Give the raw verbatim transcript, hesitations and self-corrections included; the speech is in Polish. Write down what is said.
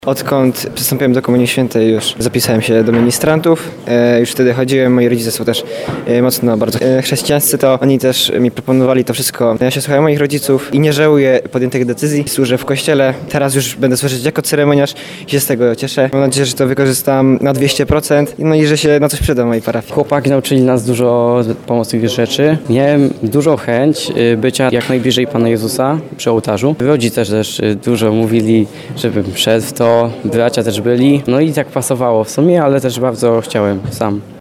Odkąd przystąpiłem do Komunii Świętej, już zapisałem się do ministrantów. E, już wtedy chodziłem, moi rodzice są też e, mocno bardzo e, chrześcijańscy, to oni też mi proponowali to wszystko. Ja się słuchałem moich rodziców i nie żałuję podjętych decyzji. Służę w kościele, teraz już będę służyć jako ceremoniarz i się z tego cieszę. Mam nadzieję, że to wykorzystam na dwieście procent no i że się na coś przyda w mojej parafii. Chłopaki nauczyli nas dużo pomocnych rzeczy. Miałem dużą chęć y, bycia jak najbliżej Pana Jezusa przy ołtarzu. Rodzice też y, dużo mówili, żebym szedł w to. Bracia też byli, no i tak pasowało w sumie, ale też bardzo chciałem sam.